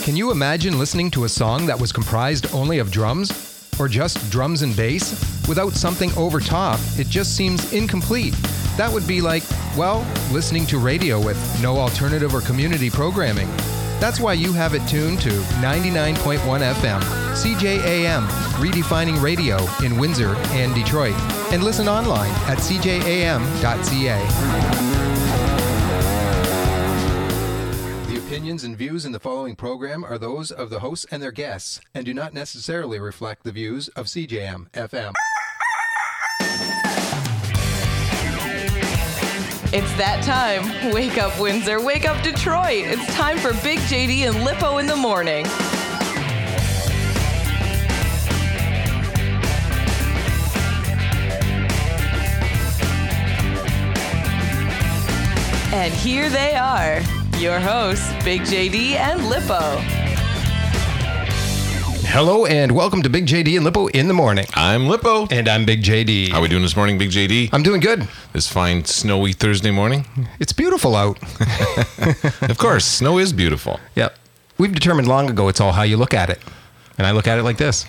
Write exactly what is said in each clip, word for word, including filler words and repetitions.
Can you imagine listening to a song that was comprised only of drums? Or just drums and bass? Without something over top, it just seems incomplete. That would be like, well, listening to radio with no alternative or community programming. That's why you have it tuned to ninety-nine point one F M, C J A M, redefining radio in Windsor and Detroit. And listen online at c j a m dot c a. The opinions and views in the following program are those of the hosts and their guests and do not necessarily reflect the views of C J M F M. It's that time. Wake up, Windsor. Wake up, Detroit. It's time for Big J D and Lippo in the morning. And here they are, your hosts, Big J D and Lippo. Hello and welcome to Big J D and Lippo in the morning. I'm Lippo. And I'm Big J D. How are we doing this morning, Big J D? I'm doing good. This fine, snowy Thursday morning? It's beautiful out. Of course, snow is beautiful. Yep. We've determined long ago it's all how you look at it. And I look at it like this.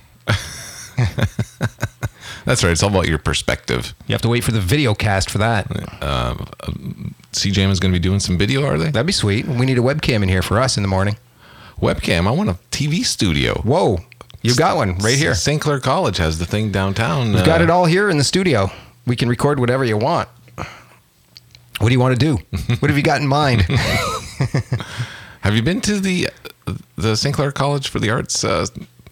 That's right. It's all about your perspective. You have to wait for the video cast for that. Uh, C J M is going to be doing some video, are they? That'd be sweet. We need a webcam in here for us in the morning. Webcam? I want a T V studio. Whoa. You've got one right here. Saint Clair College has the thing downtown. We've uh, got it all here in the studio. We can record whatever you want. What do you want to do? What have you got in mind? Have you been to the the Saint Clair College for the Arts uh,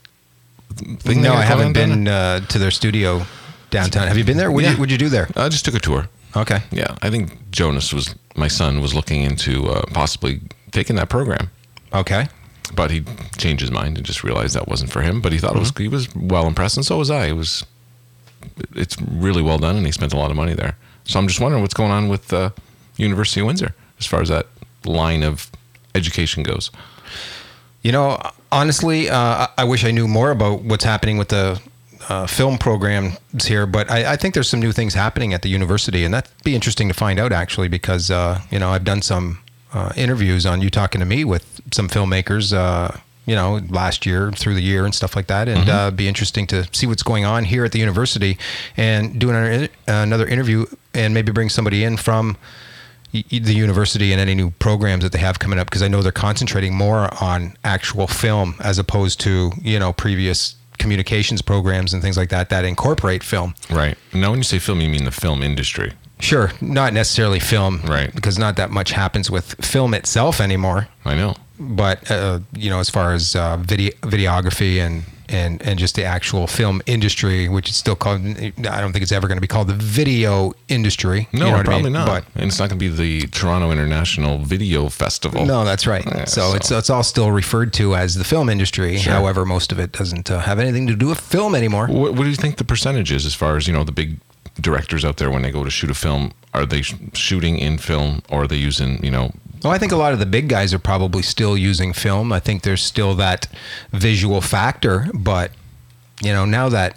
thing? No, I haven't been uh, to their studio downtown. Have you been there? What yeah. did you, you do there? I just took a tour. Okay. Yeah, I think Jonas was, my son, was looking into uh, possibly taking that program. Okay. But he changed his mind and just realized that wasn't for him. But he thought mm-hmm. it was he was well impressed, and so was I. It was it's really well done, and he spent a lot of money there. So I'm just wondering what's going on with uh, University of Windsor as far as that line of education goes. You know, honestly, uh, I wish I knew more about what's happening with the uh, film programs here, but I, I think there's some new things happening at the university, and that'd be interesting to find out, actually, because, uh, you know, I've done some uh, interviews on You Talking to Me with some filmmakers, uh, you know, last year, through the year and stuff like that, and mm-hmm. uh, it'd be interesting to see what's going on here at the university and do another, another interview and maybe bring somebody in from the university and any new programs that they have coming up, because I know they're concentrating more on actual film as opposed to, you know, previous communications programs and things like that that incorporate film. Right. Now, when you say film, you mean the film industry. Sure. Not necessarily film. Right. Because not that much happens with film itself anymore. I know. But, uh, you know, as far as uh, video, videography and And, and just the actual film industry, which is still called, I don't think it's ever going to be called the video industry. No, you know probably I mean? not. But, and it's not going to be the Toronto International Video Festival. No, that's right. Yeah, so, so it's it's all still referred to as the film industry. Sure. However, most of it doesn't uh, have anything to do with film anymore. What, what do you think the percentage is as far as, you know, the big directors out there when they go to shoot a film? Are they sh- shooting in film, or are they using, you know... Well, I think a lot of the big guys are probably still using film. I think there's still that visual factor, but... You know, now that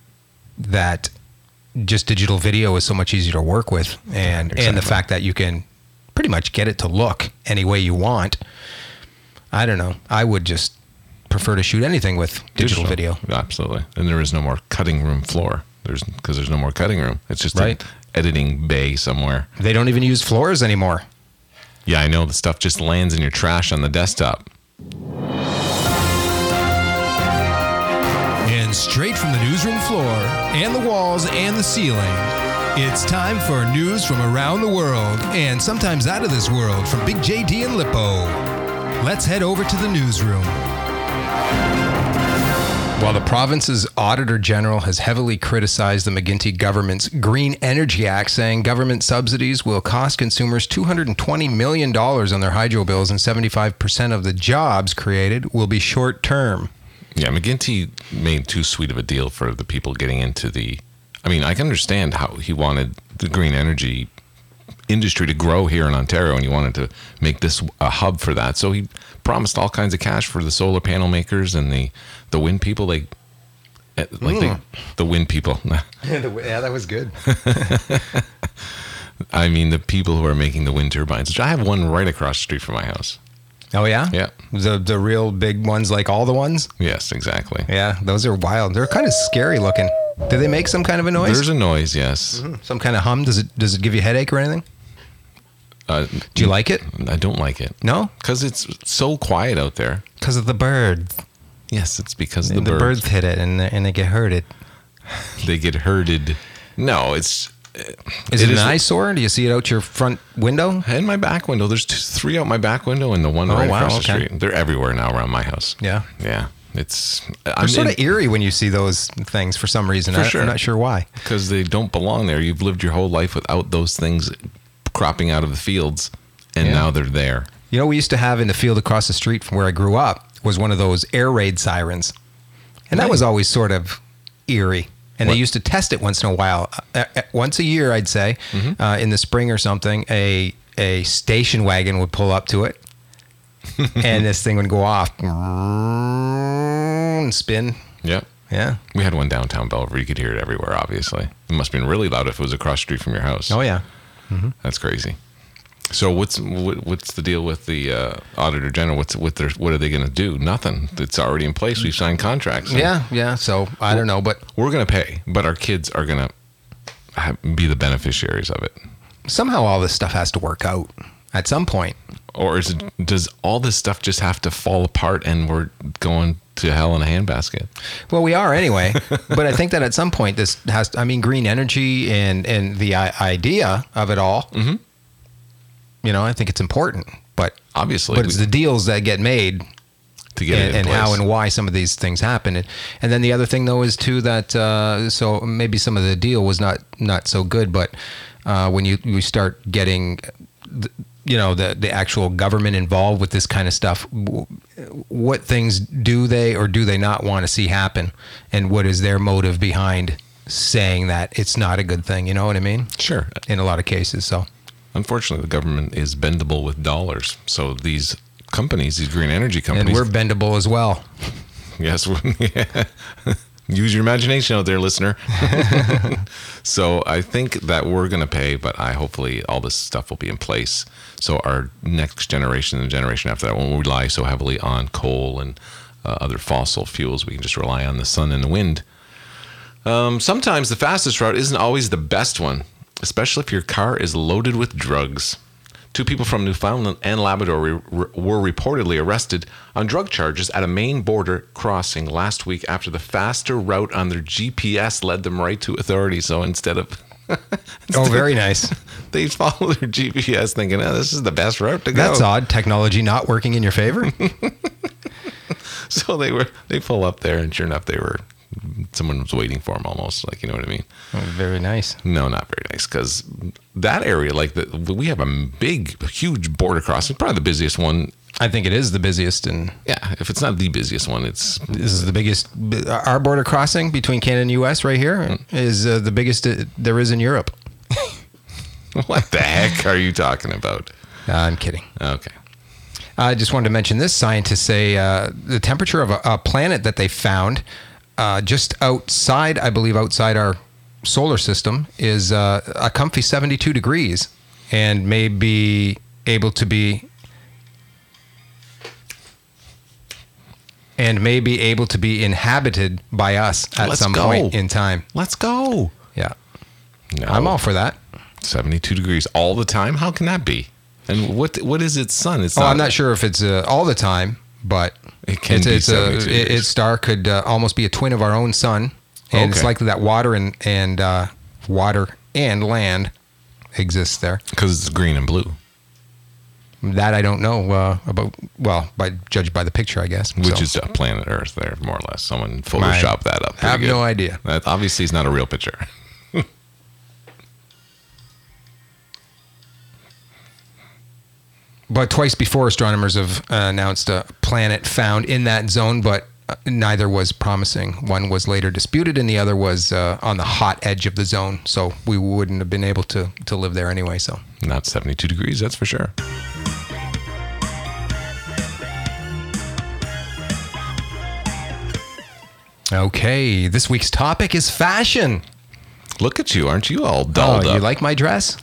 that just digital video is so much easier to work with, and exactly. and the fact that you can pretty much get it to look any way you want, I don't know. I would just prefer to shoot anything with digital, digital. video. Absolutely. And there is no more cutting room floor. There's because there's no more cutting room. It's just right. an editing bay somewhere. They don't even use floors anymore. Yeah, I know. The stuff just lands in your trash on the desktop. And straight from the newsroom floor and the walls and the ceiling, it's time for news from around the world and sometimes out of this world from Big J D and Lippo. Let's head over to the newsroom. While the province's Auditor General has heavily criticized the McGuinty government's Green Energy Act, saying government subsidies will cost consumers two hundred twenty million dollars on their hydro bills and seventy-five percent of the jobs created will be short-term. Yeah, McGuinty made too sweet of a deal for the people getting into the... I mean, I can understand how he wanted the green energy industry to grow here in Ontario, and he wanted to make this a hub for that. So he promised all kinds of cash for the solar panel makers and the, the wind people. They, like mm. they, the wind people. Yeah, that was good. I mean, the people who are making the wind turbines, which I have one right across the street from my house. Oh yeah, Yeah. The the real big ones, like all the ones. Yes, exactly. Yeah, those are wild. They're kind of scary looking. Do they make some kind of a noise? There's a noise, yes. Some kind of hum. Does it does it give you a headache or anything? Uh, Do you like it? I don't like it. No, Because it's so quiet out there. because of the birds. Yes, it's because The, the, birds. birds, hit it and they- and they get hurted. they get herded. No, it's... Is it, an eyesore? Do you see it out your front window? In my back window. There's two, three out my back window and the one Oh, right wow, across the okay. street. They're everywhere now around my house. Yeah. Yeah. It's... They're sort of eerie when you see those things for some reason. For I, sure. I'm not sure why. Because they don't belong there. You've lived your whole life without those things cropping out of the fields, and Yeah. now they're there. You know, we used to have in the field across the street from where I grew up was one of those air raid sirens. And that Right. was always sort of eerie. And What? they used to test it once in a while. Uh, uh, once a year, I'd say, Mm-hmm. uh, in the spring or something, a, a station wagon would pull up to it. And this thing would go off and spin. Yep. Yeah. We had one downtown Bellevue. You could hear it everywhere, obviously. It must have been really loud if it was across the street from your house. Oh, yeah. That's crazy. So what's what, what's the deal with the uh, auditor general? What's what their what are they going to do? Nothing. It's already in place. We've signed contracts. Yeah, yeah. So I don't know, but We're going to pay, but our kids are going to be the beneficiaries of it. somehow all this stuff has to work out at some point. Or is it, does all this stuff just have to fall apart and we're going to hell in a handbasket? Well, we are anyway, but I think that at some point this has, I mean, green energy and, and the i- idea of it all, mm-hmm. you know, I think it's important, but Obviously, but it's we- the deals that get made to get it and, in and place. how and why some of these things happen. And, and then the other thing though is too that, uh, so maybe some of the deal was not, not so good, but uh, when you, you start getting, th- you know, the, the actual government involved with this kind of stuff, w- what things do they or do they not want to see happen? And what is their motive behind saying that it's not a good thing? You know what I mean? Sure. In a lot of cases. So, Unfortunately, the government is bendable with dollars. So these companies, these green energy and companies, we're bendable as well. yes, yeah. Use your imagination out there, listener. So I think that we're going to pay, but I hopefully all this stuff will be in place. So our next generation and the generation after that won't rely so heavily on coal and uh, other fossil fuels. We can just rely on the sun and the wind. Um, sometimes the fastest route isn't always the best one, especially if your car is loaded with drugs. Two people from Newfoundland and Labrador re- re- were reportedly arrested on drug charges at a Maine border crossing last week after the faster route on their G P S led them right to authorities. So instead of Oh, very nice. they follow their G P S thinking, oh, this is the best route to go. That's odd. Technology not working in your favor. So they were they pull up there, and sure enough, they were someone was waiting for them almost. Like, you know what I mean? Oh, very nice. No, not very nice, because that area, like the, we have a big, huge border crossing, probably the busiest one. I think it is the busiest, and Yeah, if it's not the busiest one, it's this is the biggest. Our border crossing between Canada and U S right here is uh, the biggest uh, there is in Europe. what the heck are you talking about? Uh, I'm kidding. Okay. I just wanted to mention this. Scientists say uh, the temperature of a, a planet that they found uh, just outside, I believe, outside our solar system is uh, a comfy seventy-two degrees, and may be able to be and may be able to be inhabited by us at Let's some go. point in time. Let's go. Yeah, No, I'm all for that. seventy-two degrees all the time. How can that be? And what what is its sun? It's Oh, I'm not sure if it's uh, all the time, but It can it's, be it's a, seventy-two it, degrees. its star could uh, almost be a twin of our own sun, and it's Okay. likely that water and and uh, water and land exists there. because it's green and blue, That I don't know uh, about. Well, by judged by the picture, I guess. which So, is a planet Earth. There, more or less. Someone photoshopped that up. I have pretty no good. idea. That obviously is not a real picture. But twice before, astronomers have uh, announced a planet found in that zone, but uh, neither was promising. One was later disputed, and the other was uh, on the hot edge of the zone. So we wouldn't have been able to to live there anyway. So. Not seventy-two degrees, that's for sure. Okay, this week's topic is fashion. Look at you, aren't you all dolled oh, up? you like my dress?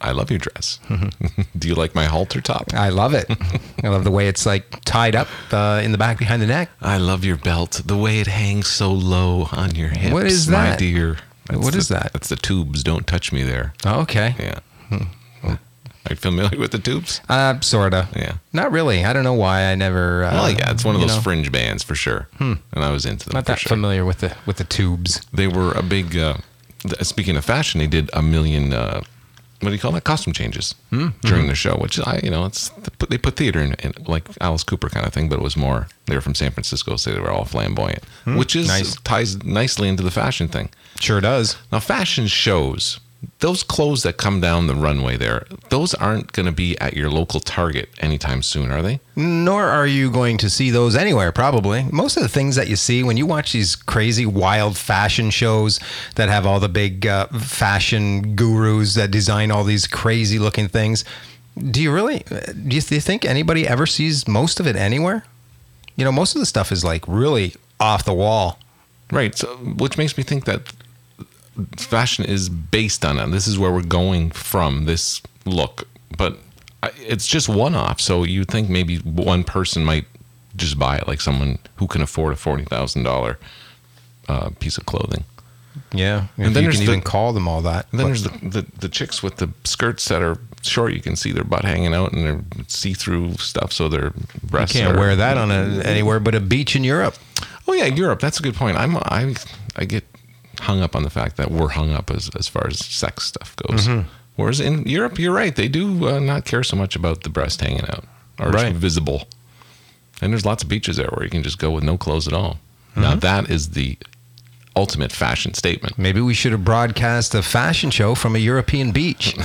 I love your dress. Do you like my halter top? I love it. I love the way it's like tied up uh, in the back behind the neck. I love your belt. The way it hangs so low on your hips. What is my that? dear? That's What the, is that? That's the tubes. Don't touch me there. Oh, okay. Yeah. Are you familiar with the tubes? Uh, sorta. Yeah. Not really. I don't know why I never. Uh, Well, yeah, it's one of you those know, fringe bands for sure. And I was into them. Not for that sure. familiar with the with the tubes. They were a big. Uh, th- speaking of fashion, they did a million. Uh, what do you call that? Costume changes during the show, which I, you know, it's they put, they put theater in, in like Alice Cooper kind of thing, but it was more. They were from San Francisco, so they were all flamboyant, which is Nice. ties nicely into the fashion thing. Sure does. Now, fashion shows, those clothes that come down the runway there, those aren't going to be at your local Target anytime soon, are they? Nor are you going to see those anywhere, probably. Most of the things that you see when you watch these crazy, wild fashion shows that have all the big uh, fashion gurus that design all these crazy looking things, do you really, do you, do you think anybody ever sees most of it anywhere? You know, most of the stuff is like really off the wall. Right. So, which makes me think that fashion is based on it. This is where we're going from, this look. But I- it's just one-off. So you think maybe one person might just buy it, like someone who can afford a forty thousand dollars uh, piece of clothing. Yeah. And If then you there's can the- even call them all that. And then But- there's the, the, the chicks with the skirts that are short. You can see their butt hanging out and their see-through stuff, so their you breasts can't are- wear that on a, anywhere but a beach in Europe. Oh yeah, Europe. That's a good point. I'm I I get hung up on the fact that we're hung up as as far as sex stuff goes. Mm-hmm. Whereas in Europe, you're right. They do uh, not care so much about the breast hanging out or Right. visible. And there's lots of beaches there where you can just go with no clothes at all. Mm-hmm. Now that is the ultimate fashion statement. Maybe we should have broadcast a fashion show from a European beach.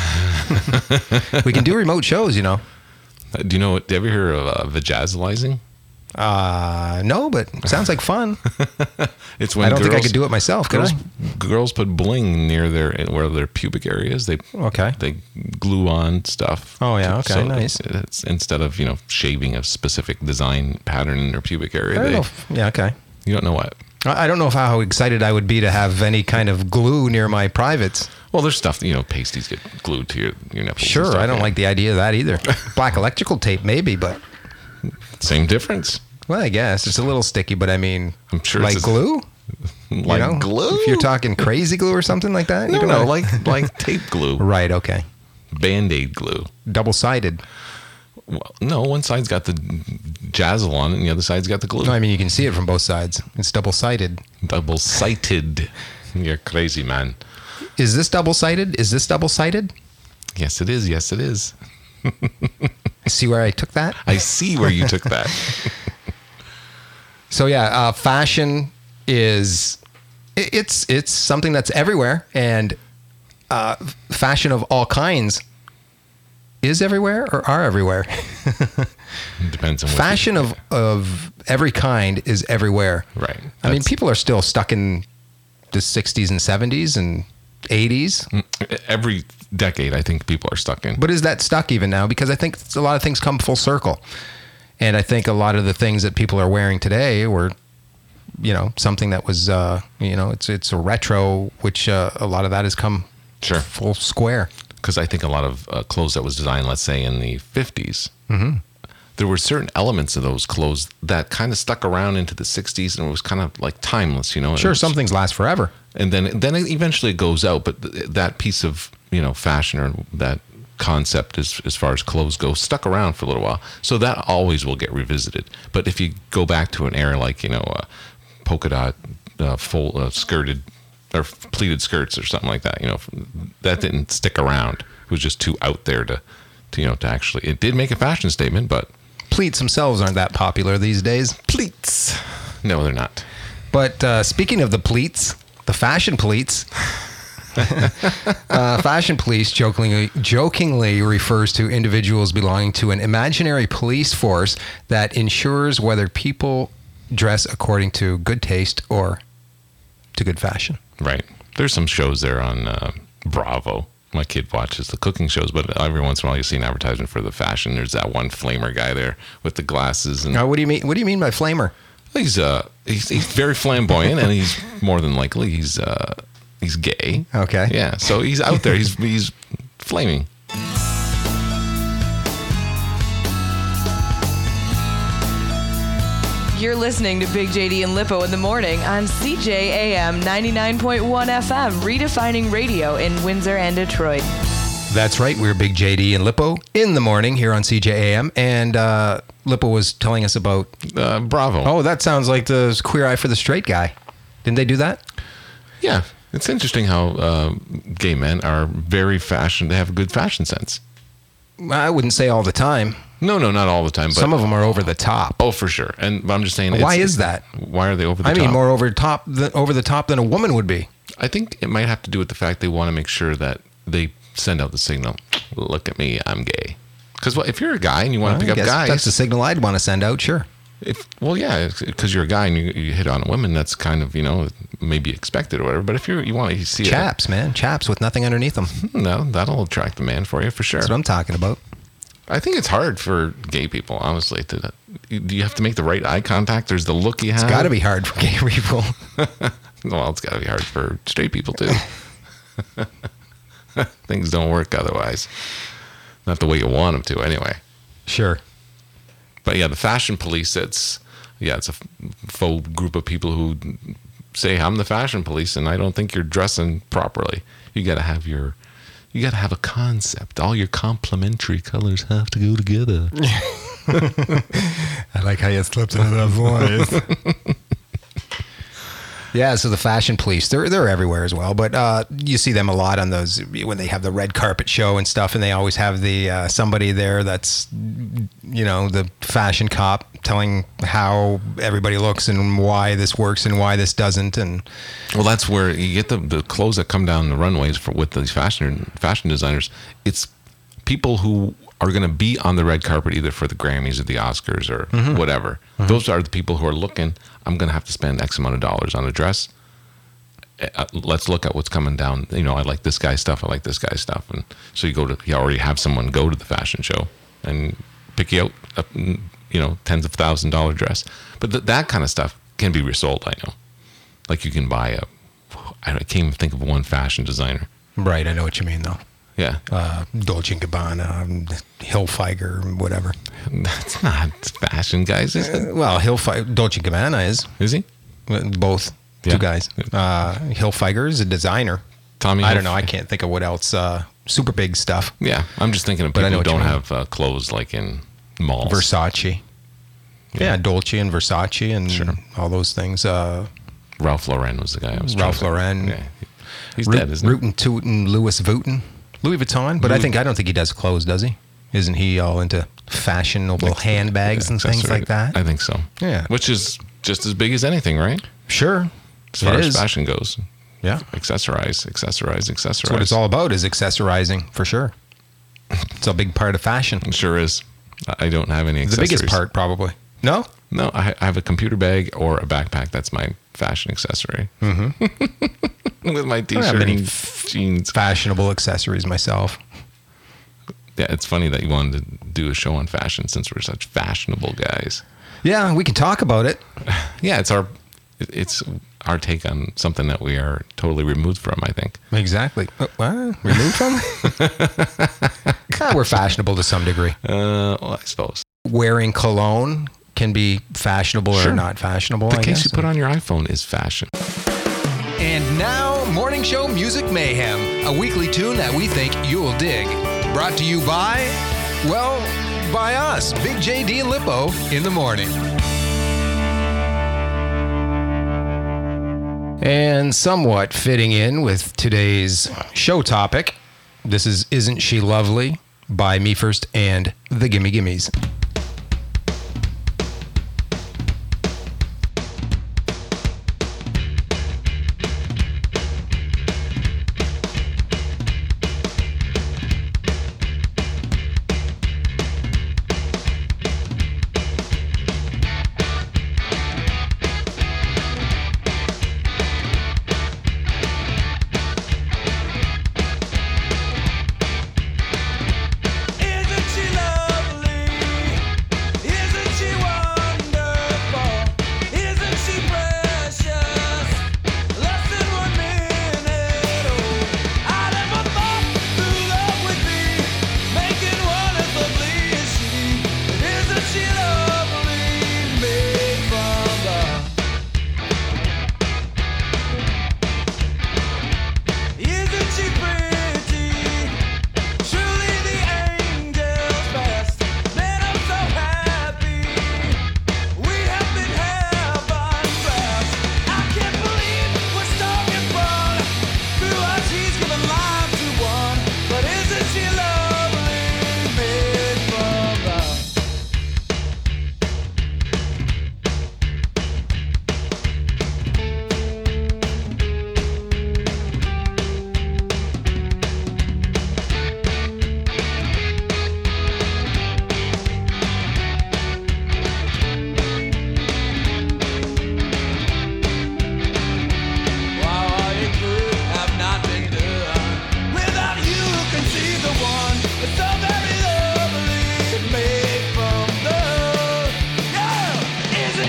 We can do remote shows, you know. Uh, Do you know? Do you ever hear of uh, vajazzalizing? Uh, no, but sounds like fun. It's when I don't think I girls- could do it myself, could Girls, I? girls put bling near their where their pubic areas. They Okay. They glue on stuff. Oh, yeah, okay, So nice. It's, it's, instead of you know shaving a specific design pattern in their pubic I area, don't they, know. If, yeah, okay. you don't know what. I I don't know if how excited I would be to have any kind of glue near my privates. Well, there's stuff you know pasties get glued to your your nipples. and Sure, stuff, I don't yeah. like the idea of that either. Black electrical tape, maybe, but Same difference. well, I guess it's a little sticky. But I mean, I'm sure like it's a- glue. Like you know? glue. If you're talking crazy glue or something like that, no, you don't no, wanna- like like tape glue, right, okay, Band-Aid glue. double sided. Well, no, one side's got the jazzle on it, and the other side's got the glue. No, I mean you can see it from both sides. It's double sided. Double sighted. You're crazy, man. Is this double sided? Is this double sided? Yes, it is. Yes, it is. See where I took that? I see where you took that. So yeah, uh, fashion is it- it's it's something that's everywhere, and uh, fashion of all kinds is everywhere or are everywhere. It depends on what Fashion of of every kind is everywhere. Right. I mean, That's- people are still stuck in the sixties and seventies and eighties. every decade. I think people are stuck in. But is that stuck even now? Because I think a lot of things come full circle. And I think a lot of the things that people are wearing today were, you know, something that was, uh, you know, it's it's a retro, which uh, a lot of that has come Sure. full square. Because I think a lot of uh, clothes that was designed, let's say in the fifties, there were certain elements of those clothes that kind of stuck around into the sixties, and it was kind of like timeless, you know. Sure, It was- some things last forever. and then then it eventually it goes out. But th- that piece of you know fashion or that concept as as far as clothes go stuck around for a little while. So that always will get revisited. But if you go back to an era like you know uh, polka dot uh, full uh, skirted or pleated skirts or something like that, you know, that didn't stick around. It was just too out there to, to you know to actually. It did make a fashion statement, but Pleats themselves aren't that popular these days. pleats. No, they're not. But uh, speaking of the pleats, the fashion pleats, uh, fashion police jokingly, jokingly refers to individuals belonging to an imaginary police force that ensures whether people dress according to good taste or to good fashion. Right. There's some shows there on uh, Bravo. My kid watches the cooking shows, but every once in a while you see an advertisement for the fashion. There's that one flamer guy there with the glasses, and Now, what do you mean? What do you mean by flamer? he's uh he's, he's very flamboyant, and he's more than likely he's uh he's gay. Okay. Yeah. So he's out there. He's he's flaming. You're listening to Big J D and Lippo in the morning on C J A M ninety-nine point one F M, redefining radio in Windsor and Detroit. That's right. We're Big J D and Lippo in the morning here on C J A M. And uh, Lippo was telling us about... Uh, Bravo. Oh, that sounds like the Queer Eye for the Straight guy. Didn't they do that? Yeah. It's interesting how uh, gay men are very fashion. They have a good fashion sense. I wouldn't say all the time. No, no, not all the time. But Some of them are over the top. Oh, for sure. And but I'm just saying. Why it's- is that? Why are they over the I top? mean, more over top than, over the top than a woman would be. I think it might have to do with the fact they want to make sure that they send out the signal. Look at me, I'm gay. Because well, if you're a guy and you want Well, to I pick up guess guys, that's the signal I'd want to send out, sure. if well, yeah, because you're a guy and you, you hit on a woman, that's kind of you know maybe expected or whatever. But if you you want to see Chaps, man. Chaps with nothing underneath them. it, no, that'll attract the man for you for sure. That's what I'm talking about. I think it's hard for gay people, honestly. To do you have to make the right eye contact? There's the look you have. It's got to be hard for gay people. Well, it's got to be hard for straight people too. Things don't work otherwise. Not the way you want them to, anyway. Sure. But yeah, the fashion police. It's yeah, it's a f- faux group of people who say I'm the fashion police, and I don't think you're dressing properly. You got to have your, you got to have a concept. All your complementary colors have to go together. I like how you slipped into that voice. Yeah, so the fashion police, they're they're everywhere as well, but uh, you see them a lot on those when they have the red carpet show and stuff, and they always have the uh, somebody there that's, you know, the fashion cop telling how everybody looks and why this works and why this doesn't, and Well, that's where you get the, the clothes that come down the runways for with these fashion fashion designers. It's people who are going to be on the red carpet either for the Grammys or the Oscars or Mm-hmm. whatever. Mm-hmm. Those are the people who are looking, I'm going to have to spend X amount of dollars on a dress. Uh, let's look at what's coming down. You know, I like this guy's stuff. I like this guy's stuff. And so you go to, you already have someone go to the fashion show and pick you out a, you know, tens of thousand dollar dress. But th- that kind of stuff can be resold, I know. Like you can buy a, I can't even think of one fashion designer. right, I know what you mean though. Yeah. Uh, Dolce and Gabbana, um, Hilfiger, whatever. That's not fashion, guys, is it? Uh, well, Hilfiger, Dolce and Gabbana is Is he? both Yeah. two guys. Uh, Hilfiger is a designer. Tommy I don't know. Hilf- I can't think of what else. Uh, super big stuff. Yeah, I'm just thinking of But I people know who what you don't mean. have uh, clothes like in malls. Versace. Yeah. Dolce and Versace and Sure. all those things. Uh, Ralph Lauren was the guy I was Ralph trying to- Lauren. Yeah. He's Root, dead, isn't he? Rootin' Tootin' Louis Vuitton. Louis Vuitton. But I Louis- think I don't think he does clothes, does he? Isn't he all into fashionable handbags Yeah, and things accessory. like that? I think so. Yeah. Which is just as big as anything, right? Sure. As far It as is. fashion goes. Yeah. Accessorize, accessorize, accessorize. That's what it's all about, is accessorizing, for sure. It's a big part of fashion. It sure is. I don't have any The accessories. biggest part, probably. No? No, I, I have a computer bag or a backpack. That's my fashion accessory. Mm-hmm. With my I don't have t-shirt many and f- jeans. fashionable accessories myself. Yeah, it's funny that you wanted to do a show on fashion since we're such fashionable guys. Yeah, we can talk about it. Yeah, it's our it's our take on something that we are totally removed from, I think. Exactly. Uh, what? Removed from? Ah, we're fashionable to some degree. Uh, well, I suppose. Wearing cologne can be fashionable Sure. or not fashionable. The I case guess. you put on your iPhone is fashion. And now, Morning Show Music Mayhem, a weekly tune that we think you'll dig. Brought to you by, well, by us, Big J D and Lippo in the morning. And somewhat fitting in with today's show topic, this is Isn't She Lovely by Me First and the Gimme Gimmes. Isn't she lovely?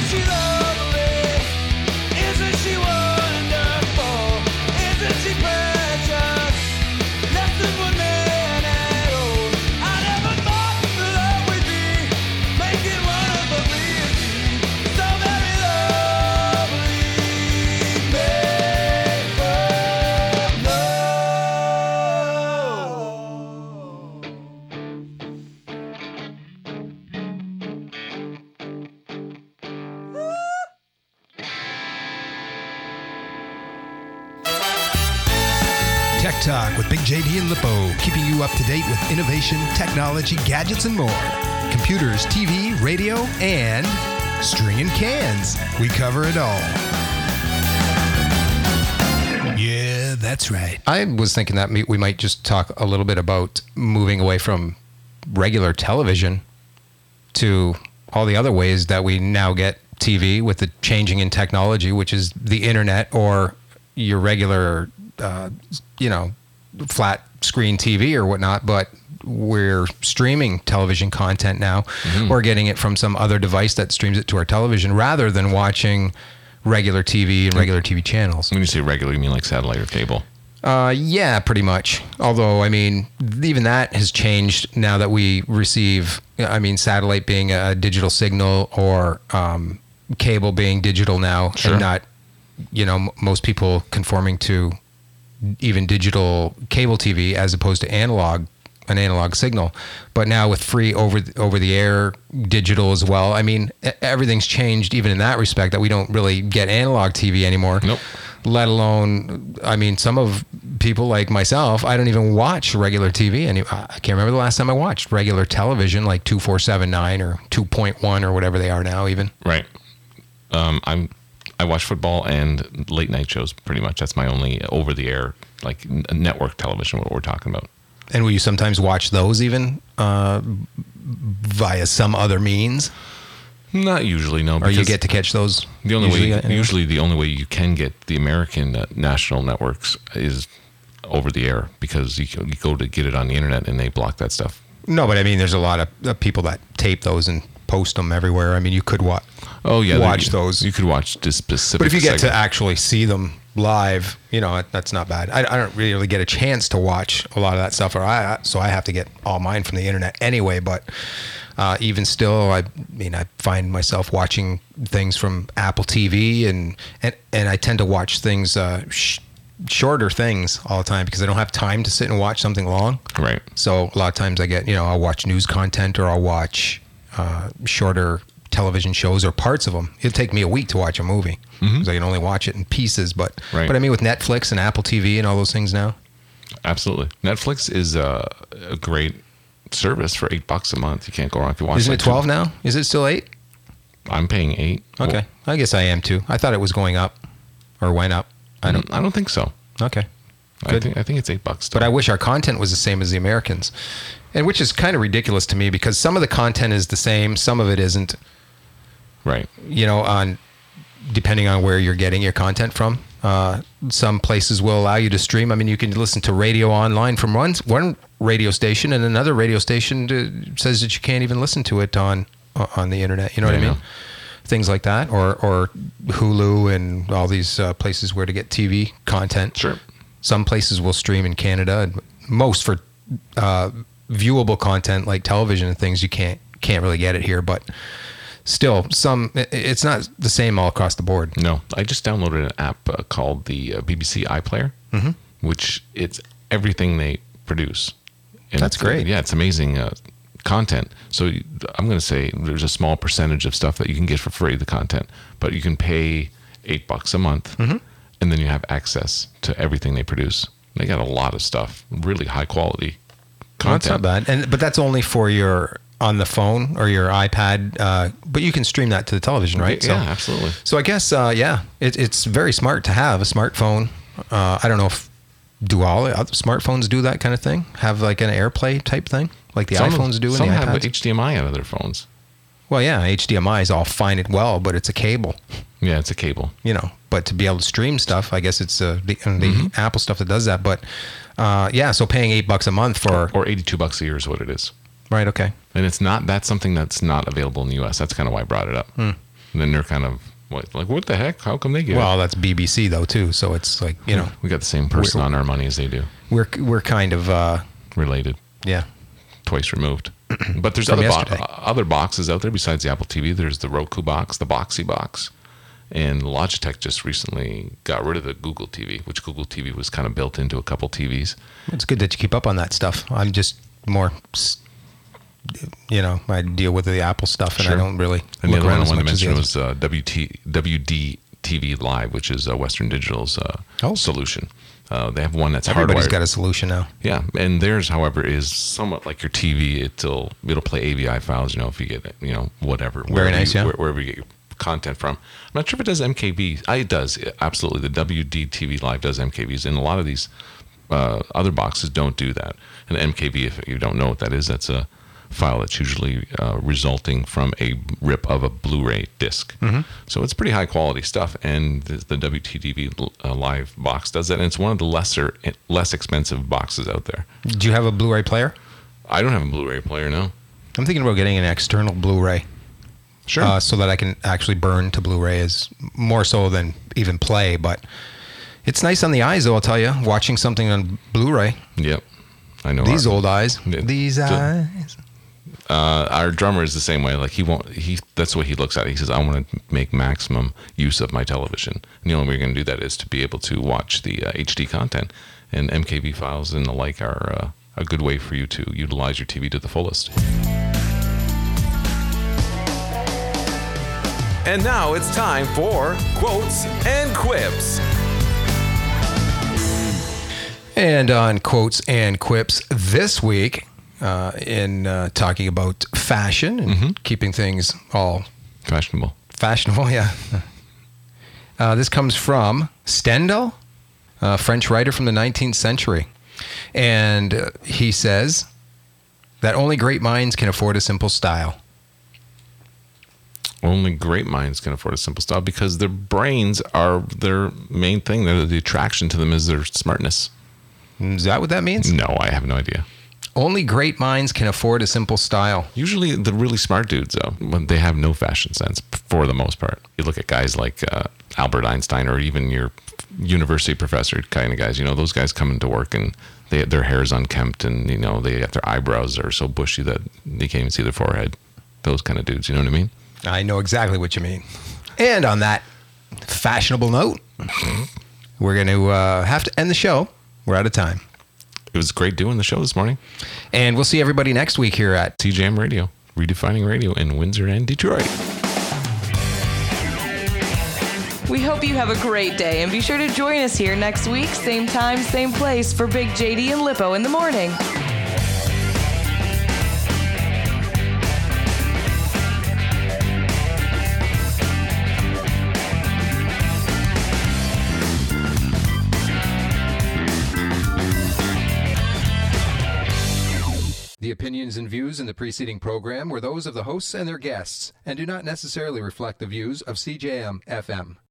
Tech Talk with Big J D and Lippo, keeping you up to date with innovation, technology, gadgets, and more. Computers, T V, radio, and string and cans. We cover it all. Yeah, that's right. I was thinking that we might just talk a little bit about moving away from regular television to all the other ways that we now get T V with the changing in technology, which is the internet or your regular, uh, you know, flat screen T V or whatnot. But we're streaming television content now. Mm-hmm. Or getting it from some other device that streams it to our television rather than watching regular T V and regular T V channels. When you say regular, you mean like satellite or cable? Uh, yeah, pretty much. Although, I mean, even that has changed now that we receive, I mean, satellite being a digital signal or um, cable being digital now, Sure. and not, you know, m- most people conforming to even digital cable T V as opposed to analog, an analog signal. But now with free over over the air digital as well, I mean, e- everything's changed even in that respect that we don't really get analog T V anymore. Nope. Let alone, I mean, some of people like myself, I don't even watch regular T V. Any, I can't remember the last time I watched regular television, like two four seven nine or two point one or whatever they are now even. Right. Um, I'm, I watch football and late night shows pretty much. That's my only over the air, like n- network television, what we're talking about. And will you sometimes watch those even uh, via some other means? Not usually, no. Or you because get to catch those? the only usually, way, anyway? usually the only way you can get the American uh, national networks is over the air because you, you go to get it on the internet and they block that stuff. No, but I mean, there's a lot of uh, people that tape those and post them everywhere. I mean, you could watch. Oh yeah, watch you, those. You could watch this specific. But if you get segment. to actually see them live, you know, that's not bad. I, I don't really get a chance to watch a lot of that stuff, or I so I have to get all mine from the internet anyway. But uh, even still, I mean, I find myself watching things from Apple T V, and and, and I tend to watch things uh, sh- shorter things all the time because I don't have time to sit and watch something long. Right. So a lot of times I get, you know, I'll watch news content or I'll watch uh, shorter television shows or parts of them. It'll take me a week to watch a movie because mm-hmm. I can only watch it in pieces. But right. but I mean, with Netflix and Apple T V and all those things now. Absolutely. Netflix is a, a great service for eight bucks a month. You can't go wrong if you watch. Isn't like it twelve two, now? Is it still eight? I'm paying eight. Okay. Well, I guess I am too. I thought it was going up or went up. I don't. I don't think so. Okay. I think I think it's eight bucks. Still. But I wish our content was the same as the Americans, and which is kind of ridiculous to me because some of the content is the same, some of it isn't. Right. You know, on depending on where you're getting your content from. Uh, some places will allow you to stream. I mean, you can listen to radio online from one one radio station, and another radio station to, says that you can't even listen to it on on the internet. You know what Yeah. I mean? Things like that, or or Hulu and all these uh, places where to get T V content. Sure. Some places will stream in Canada, and most for uh, viewable content like television and things, you can't can't really get it here, but. Still, some it's not the same all across the board. No, I just downloaded an app uh, called the uh, B B C iPlayer, mm-hmm. which it's everything they produce. And That's it's, great. Yeah, it's amazing uh, content. So I'm going to say there's a small percentage of stuff that you can get for free, the content, but you can pay eight bucks a month, mm-hmm. and then you have access to everything they produce. They got a lot of stuff, really high quality content. That's not bad, and but that's only for your. On the phone or your iPad, uh, but you can stream that to the television, right? Yeah, so, absolutely. So I guess, uh, yeah, it, it's very smart to have a smartphone. Uh, I don't know if do all other smartphones do that kind of thing? Have like an AirPlay type thing, like the some, iPhones do and some the have iPads? H D M I out of their phones. Well, yeah, H D M I is all fine and well, but it's a cable. Yeah, it's a cable. You know, but to be able to stream stuff, I guess it's uh, the, the Mm-hmm. Apple stuff that does that. But uh, yeah, so paying eight bucks a month for Or eighty-two bucks a year is what it is. right, okay. And it's not, that's something that's not available in the U S. That's kind of why I brought it up. Hmm. And then they're kind of what, like, what the heck? How come they get Well, it? that's B B C though too, so it's like, you know, We got the same person We're- on our money as they do. we're we're kind of uh, Related, yeah. twice removed. But there's From other bo- yesterday. other boxes out there besides the Apple T V. There's the Roku box, the Boxy box, and Logitech just recently got rid of the Google T V, which Google T V was kind of built into a couple T Vs. It's good that you keep up on that stuff. I'm just more, s- you know, I deal with the Apple stuff, and Sure. I don't really And the look other one around I as wanted to much as the mention others. was uh, W T, W D T V Live, which is uh, Western Digital's uh, Oh. solution. Uh, they have one that's Everybody's hardwired. got a solution now. Yeah, and theirs, however, is somewhat like your T V. It'll it'll play A V I files, you know, if you get it, you know, whatever. Very wherever nice, you, yeah. where- Wherever you get your content from. I'm not sure if it does M K V. I, it does, absolutely. The W D T V Live does M K Vs, and a lot of these uh, other boxes don't do that. And M K V, if you don't know what that is, that's a file that's usually uh, resulting from a rip of a Blu-ray disc. Mm-hmm. So it's pretty high quality stuff, and the, the W T V uh, Live box does that, and it's one of the lesser, less expensive boxes out there. Do you have a Blu-ray player? I don't have a Blu-ray player, no. I'm thinking about getting an external Blu-ray. Sure. Uh, so that I can actually burn to Blu-ray is more so than even play, but it's nice on the eyes, though, I'll tell you, watching something on Blu-ray. Yep. I know. These our, old eyes. Yeah. These So- eyes. Uh, our drummer is the same way. Like he won't. He that's what he looks at. He says, "I want to make maximum use of my television." And the only way you're going to do that is to be able to watch the uh, H D content, and M K V files and the like are uh, a good way for you to utilize your T V to the fullest. And now it's time for Quotes and Quips. And on Quotes and Quips this week, uh, in uh, talking about fashion and Mm-hmm. keeping things all Fashionable. fashionable, yeah. Uh, this comes from Stendhal, a French writer from the nineteenth century. And uh, he says that only great minds can afford a simple style. Only great minds can afford a simple style because their brains are their main thing. They're, the attraction to them is their smartness. Is that what that means? No, I have no idea. Only great minds can afford a simple style. Usually, the really smart dudes, though, when they have no fashion sense for the most part. You look at guys like uh, Albert Einstein, or even your university professor kind of guys. You know, those guys come into work and they their hair's unkempt, and you know they got their eyebrows are so bushy that they can't even see their forehead. Those kind of dudes. You know what I mean? I know exactly what you mean. And on that fashionable note, we're going to uh, have to end the show. We're out of time. It was great doing the show this morning. And we'll see everybody next week here at C J M Radio, redefining radio in Windsor and Detroit. We hope you have a great day and be sure to join us here next week, same time, same place for Big J D and Lippo in the morning. The opinions and views in the preceding program were those of the hosts and their guests and do not necessarily reflect the views of C J M F M.